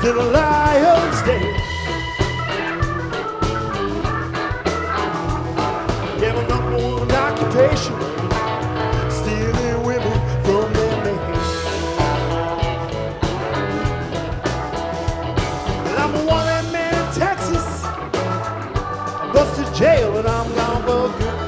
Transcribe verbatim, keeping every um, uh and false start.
still a lion's den. Yeah, my number one occupation, stealing women from their men. And I'm a one-man man in Texas. I busted jail and I'm gone for good.